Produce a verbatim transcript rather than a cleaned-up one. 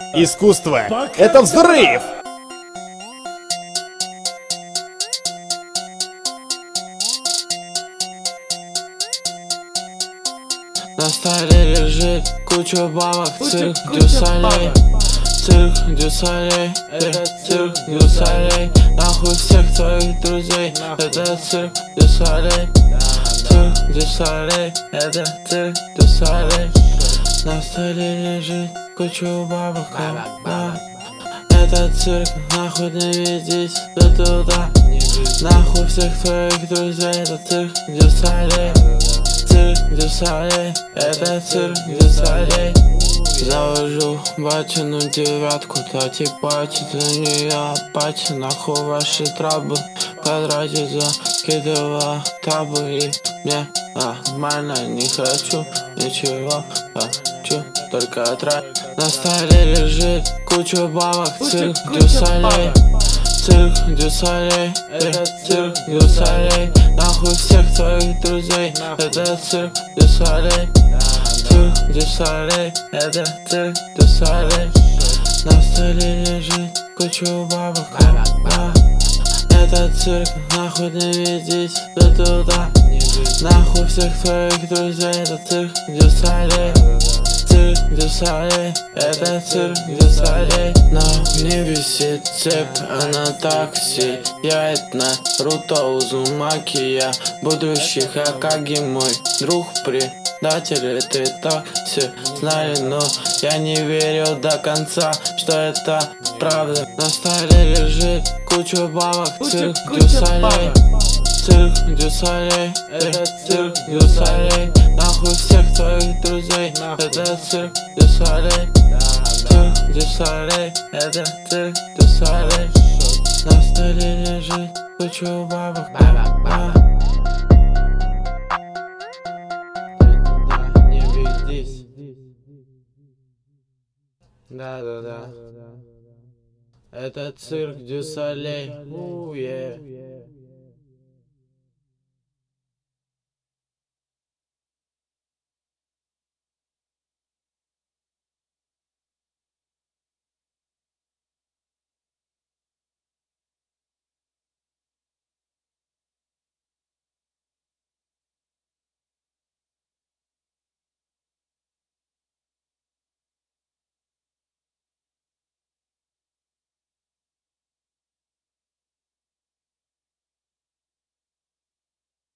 Искусство — это взрыв! На столе лежит куча бабок, цирк Дюсалей, цирк Дюсалей, это цирк Дюсалей. Нахуй всех твоих друзей, это цирк Дюсалей, цирк Дюсалей, это цирк Дюсалей. На столе лежит куча бабок, да. Это цирк, нахуй не ведись ты туда. Нахуй всех твоих друзей, это цирк Дюсалей, цирк Дюсалей, это цирк Дюсалей. Завожу бачину девятку, татик бачит за нее пачи. Нахуй ваши трабы, потратить закидывала табы. И мне нормально, не хочу ничего, хочу только тратить. На столе лежит куча бабок, цирк Дюсалей, цирк Дюсалей, это цирк Дюсалей. Нахуй всех твоих друзей, это цирк Дюсалей, цирк Дюсалей, это цирк Дюсалей. На столе лежит куча бабок, да. Это цирк, нахуй не ведись ты туда. Нахуй всех твоих друзей, это цирк Дюсалей, цирк Дюсалей, это цирк Дюсалей. На мне висит цепь, а на такси едет Наруто Узумаки. Я будущий Хокаге, мой друг предатель. Ты так все знали, но я не верил до конца, что это правда. На столе лежит куча бабок, цирк Дюсалей, цирк Дюсалей, это цирк Дюсалей. Нахуй всех твоих друзей, это цирк Дюсалей, цирк Дюсалей, это цирк Дюсалей. На столе лежит куча бабок, да. Не ведись. Да, да, да. Это цирк Дюсалей. У-е.